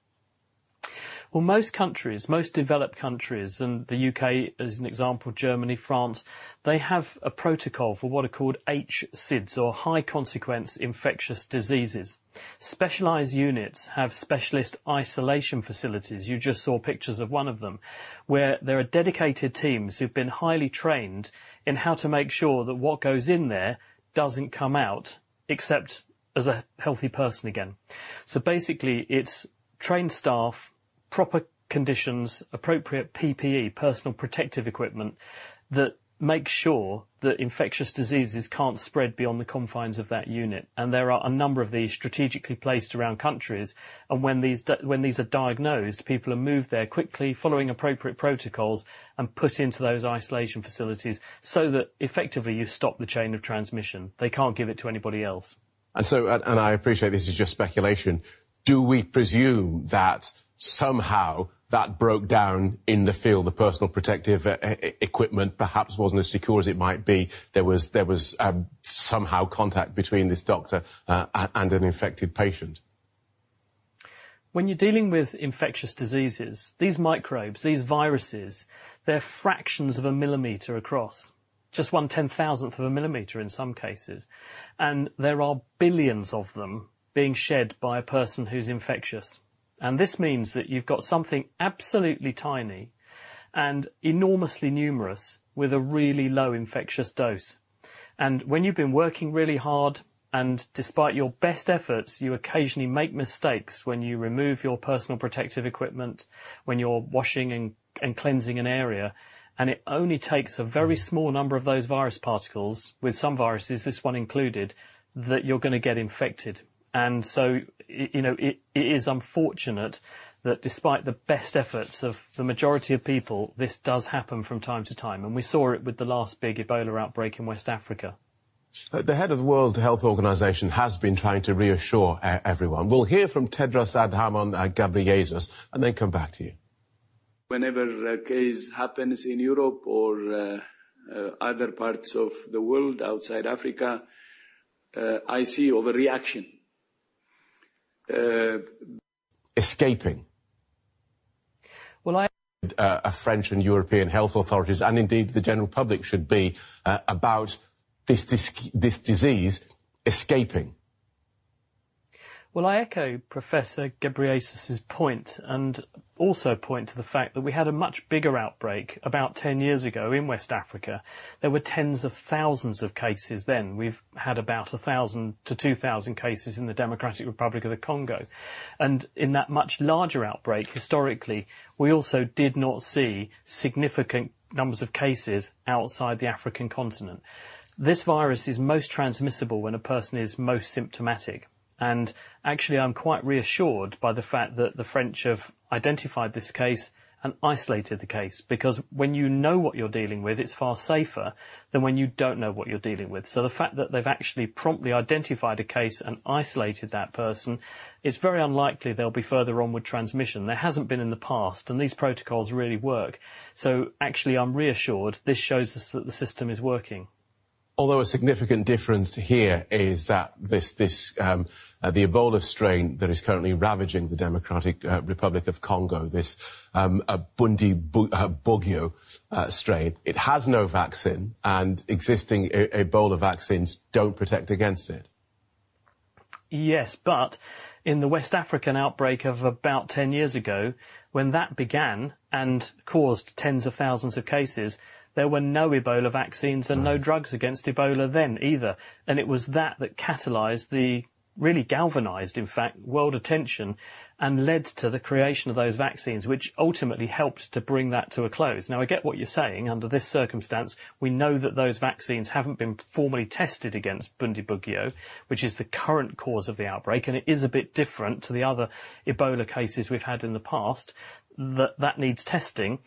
Well, most countries, most developed countries, and the UK as an example, Germany, France, they have a protocol for what are called HSIDs, or high consequence infectious diseases. Specialised units have specialist isolation facilities. You just saw pictures of one of them, where there are dedicated teams who've been highly trained in how to make sure that what goes in there doesn't come out, except as a healthy person again. So basically, it's trained staff, proper conditions, appropriate PPE, personal protective equipment, that makes sure that infectious diseases can't spread beyond the confines of that unit. And there are a number of these strategically placed around countries. And when these are diagnosed, people are moved there quickly, following appropriate protocols, and put into those isolation facilities so that effectively you stop the chain of transmission. They can't give it to anybody else. And so, and I appreciate this is just speculation, do we presume that somehow that broke down in the field? The personal protective equipment perhaps wasn't as secure as it might be. There was somehow contact between this doctor and an infected patient. When you're dealing with infectious diseases, these microbes, these viruses, they're fractions of a millimetre across. Just 1/10,000th of a millimetre in some cases. And there are billions of them being shed by a person who's infectious. And this means that you've got something absolutely tiny and enormously numerous with a really low infectious dose. And when you've been working really hard, and despite your best efforts, you occasionally make mistakes when you remove your personal protective equipment, when you're washing and cleansing an area, and it only takes a very small number of those virus particles, with some viruses, this one included, that you're going to get infected. And so, you know, it is unfortunate that despite the best efforts of the majority of people, this does happen from time to time. And we saw it with the last big Ebola outbreak in West Africa. The head of the World Health Organization has been trying to reassure everyone. We'll hear from Tedros Adhanom Ghebreyesus and then come back to you. Whenever a case happens in Europe or other parts of the world outside Africa, I see overreaction. Escaping. Well, French and European health authorities, and indeed the general public, should be about this disease escaping. Well, I echo Professor Ghebreyesus's point, and also point to the fact that we had a much bigger outbreak about 10 years ago in West Africa. There were tens of thousands of cases then. We've had about 1,000 to 2,000 cases in the Democratic Republic of the Congo. And in that much larger outbreak, historically, we also did not see significant numbers of cases outside the African continent. This virus is most transmissible when a person is most symptomatic. And actually, I'm quite reassured by the fact that the French have identified this case and isolated the case, because when you know what you're dealing with, it's far safer than when you don't know what you're dealing with. So the fact that they've actually promptly identified a case and isolated that person, it's very unlikely there'll be further onward transmission. There hasn't been in the past, and these protocols really work. So actually, I'm reassured. This shows us that the system is working. Although a significant difference here is that the Ebola strain that is currently ravaging the Democratic Republic of Congo, this Bundibugyo strain, it has no vaccine, and existing Ebola vaccines don't protect against it. Yes, but in the West African outbreak of about 10 years ago, when that began and caused tens of thousands of cases, there were no Ebola vaccines and no drugs against Ebola then either. And it was that catalysed really galvanised, in fact, world attention and led to the creation of those vaccines, which ultimately helped to bring that to a close. Now, I get what you're saying. Under this circumstance, we know that those vaccines haven't been formally tested against Bundibugyo, which is the current cause of the outbreak, and it is a bit different to the other Ebola cases we've had in the past. That needs testing.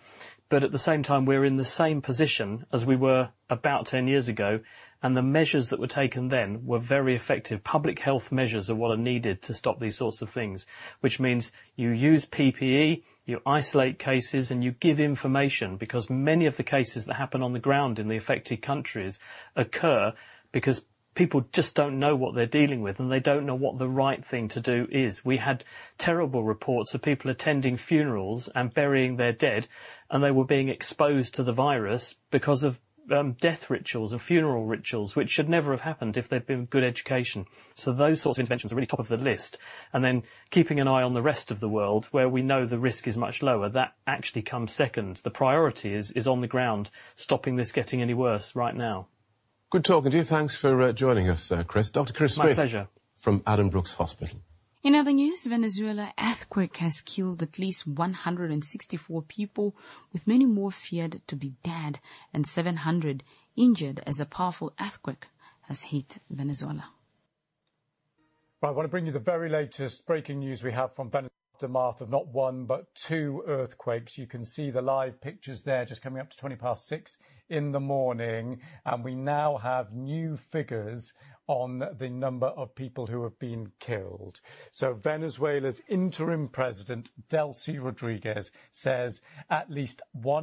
but at the same time we're in the same position as we were about 10 years ago, and the measures that were taken then were very effective. Public health measures are what are needed to stop these sorts of things, which means you use PPE, you isolate cases, and you give information, because many of the cases that happen on the ground in the affected countries occur because people just don't know what they're dealing with, and they don't know what the right thing to do is. We had terrible reports of people attending funerals and burying their dead, and they were being exposed to the virus because of death rituals and funeral rituals, which should never have happened if there'd been good education. So those sorts of interventions are really top of the list. And then keeping an eye on the rest of the world, where we know the risk is much lower, that actually comes second. The priority is on the ground, stopping this getting any worse right now. Good talking to you. Thanks for joining us, Chris. Dr. Chris Smith. My pleasure. From Adam Brooks Hospital. In other news, Venezuela earthquake has killed at least 164 people, with many more feared to be dead and 700 injured as a powerful earthquake has hit Venezuela. Right, I want to bring you the very latest breaking news we have from Venezuela. Aftermath of not one but two earthquakes. You can see the live pictures there just coming up to 6:20 in the morning, and we now have new figures on the number of people who have been killed. So Venezuela's interim president, Delcy Rodriguez, says at least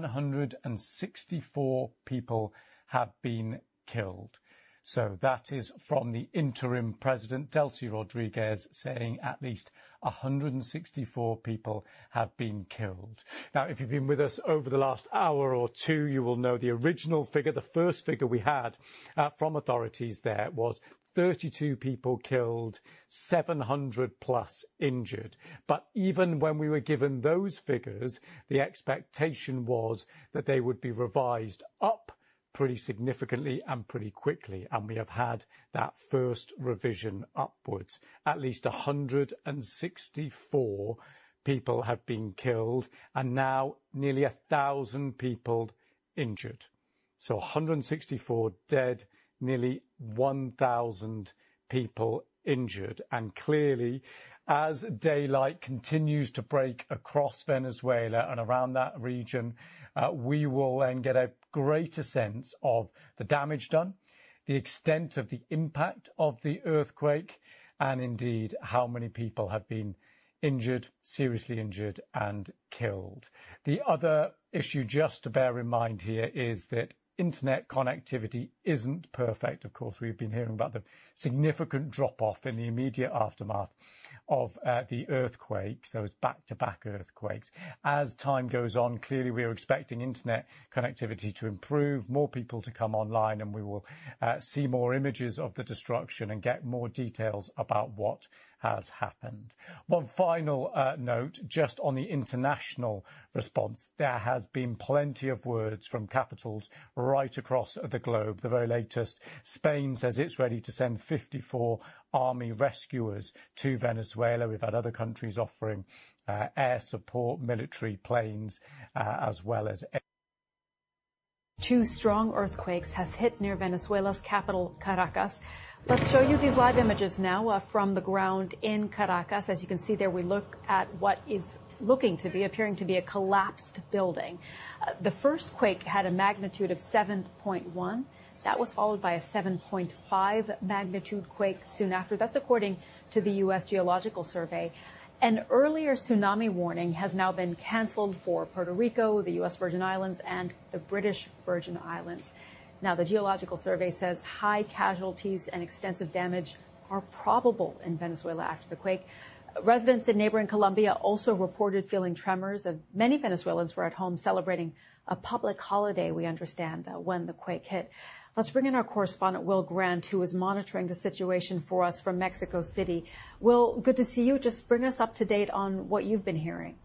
164 people have been killed. So that is from the interim president, Delcy Rodriguez, saying at least 164 people have been killed. Now, if you've been with us over the last hour or two, you will know the original figure, the first figure we had from authorities there was 32 people killed, 700 plus injured. But even when we were given those figures, the expectation was that they would be revised up pretty significantly and pretty quickly, and we have had that first revision upwards. At least 164 people have been killed, and now nearly 1,000 people injured. So 164 dead, nearly 1,000 people injured, and clearly, as daylight continues to break across Venezuela and around that region, we will then get a greater sense of the damage done, the extent of the impact of the earthquake, and indeed how many people have been injured, seriously injured, and killed. The other issue just to bear in mind here is that internet connectivity isn't perfect. Of course, we've been hearing about the significant drop-off in the immediate aftermath of the earthquakes, those back-to-back earthquakes. As time goes on, clearly we are expecting internet connectivity to improve, more people to come online, and we will see more images of the destruction and get more details about what has happened. One final note, just on the international response, there has been plenty of words from capitals right across the globe. The very latest, Spain says it's ready to send 54 army rescuers to Venezuela. We've had other countries offering air support, military planes, as well as Two strong earthquakes have hit near Venezuela's capital, Caracas. Let's show you these live images now from the ground in Caracas. As you can see there, we look at what is appearing to be a collapsed building. The first quake had a magnitude of 7.1. That was followed by a 7.5 magnitude quake soon after. That's according to the U.S. Geological Survey. An earlier tsunami warning has now been canceled for Puerto Rico, the U.S. Virgin Islands, and the British Virgin Islands. Now, the Geological Survey says high casualties and extensive damage are probable in Venezuela after the quake. Residents in neighboring Colombia also reported feeling tremors, and many Venezuelans were at home celebrating a public holiday, we understand, when the quake hit. Let's bring in our correspondent, Will Grant, who is monitoring the situation for us from Mexico City. Will, good to see you. Just bring us up to date on what you've been hearing.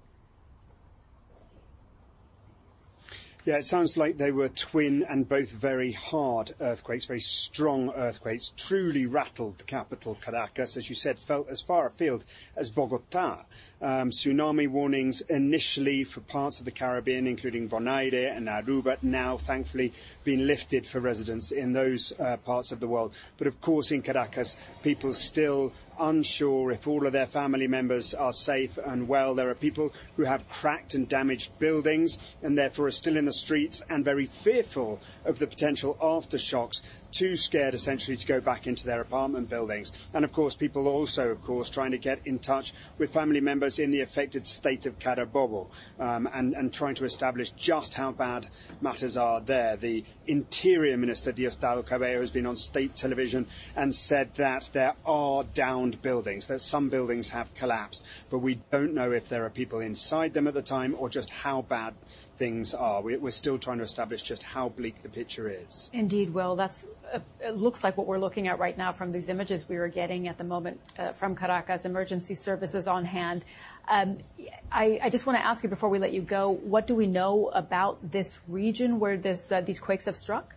Yeah, it sounds like they were twin and both very hard earthquakes, very strong earthquakes, truly rattled the capital, Caracas, as you said, felt as far afield as Bogota. Tsunami warnings initially for parts of the Caribbean, including Bonaire and Aruba, now thankfully been lifted for residents in those parts of the world. But of course in Caracas, people still unsure if all of their family members are safe and well. There are people who have cracked and damaged buildings and therefore are still in the streets and very fearful of the potential aftershocks, too scared essentially to go back into their apartment buildings. And of course people also, of course, trying to get in touch with family members in the affected state of Carabobo and trying to establish just how bad matters are there. The Interior Minister, Diosdado Cabello, has been on state television and said that there are downed buildings, that some buildings have collapsed, but we don't know if there are people inside them at the time or just how bad things are. We're still trying to establish just how bleak the picture is. Indeed, Will. That's it looks like what we're looking at right now from these images we are getting at the moment from Caracas. Emergency services on hand. I just want to ask you before we let you go, what do we know about this region where these quakes have struck?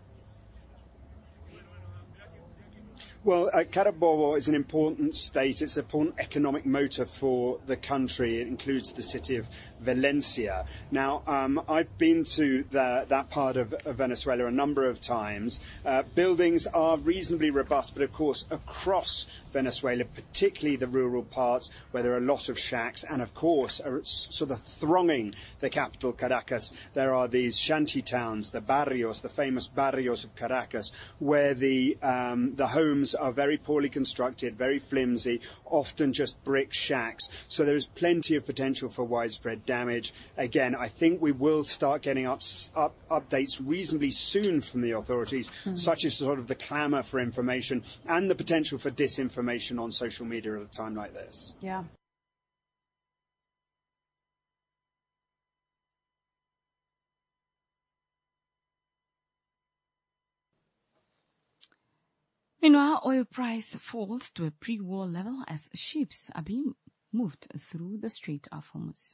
Well, Carabobo is an important state. It's an important economic motor for the country. It includes the city of Valencia. Now, I've been to that part of Venezuela a number of times. Buildings are reasonably robust, but of course, across Venezuela, particularly the rural parts where there are a lot of shacks, and of course, are sort of thronging the capital, Caracas, there are these shanty towns, the barrios, the famous barrios of Caracas, where the homes are very poorly constructed, very flimsy, often just brick shacks. So there is plenty of potential for widespread damage. Again, I think we will start getting updates reasonably soon from the authorities, such as sort of the clamour for information and the potential for disinformation on social media at a time like this. Yeah. Meanwhile, oil price falls to a pre-war level as ships are being moved through the Strait of Hormuz.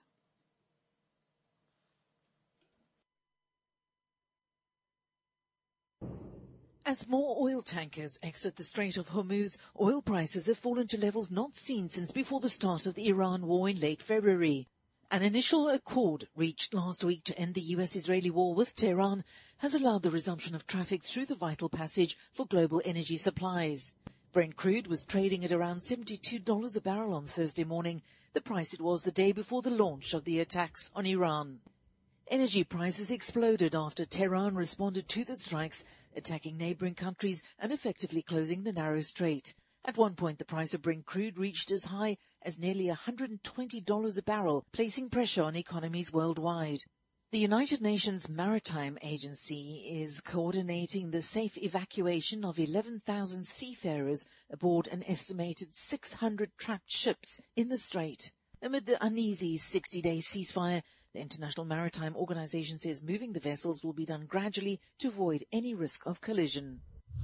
As more oil tankers exit the Strait of Hormuz, oil prices have fallen to levels not seen since before the start of the Iran war in late February. An initial accord reached last week to end the US-Israeli war with Tehran has allowed the resumption of traffic through the vital passage for global energy supplies. Brent crude was trading at around $72 a barrel on Thursday morning, the price it was the day before the launch of the attacks on Iran. Energy prices exploded after Tehran responded to the strikes, attacking neighboring countries and effectively closing the narrow strait. At one point, the price of Brent crude reached as high as nearly $120 a barrel, placing pressure on economies worldwide. The United Nations Maritime Agency is coordinating the safe evacuation of 11,000 seafarers aboard an estimated 600 trapped ships in the strait. Amid the uneasy 60-day ceasefire, the International Maritime Organization says moving the vessels will be done gradually to avoid any risk of collision.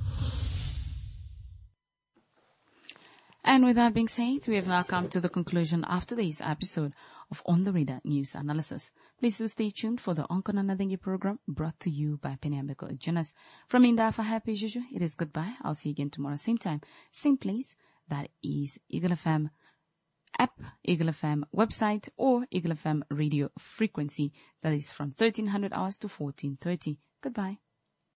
And with that being said, we have now come to the conclusion of today's episode of On the Radar News Analysis. Please do stay tuned for the Onkona Nadengi program brought to you by Penyambeko Jonas. From Inda for Happy Juju, it is goodbye. I'll see you again tomorrow, same time, same place. That is Eagle FM app, Eagle FM website, or Eagle FM radio frequency. That is from 1300 hours to 1430. Goodbye.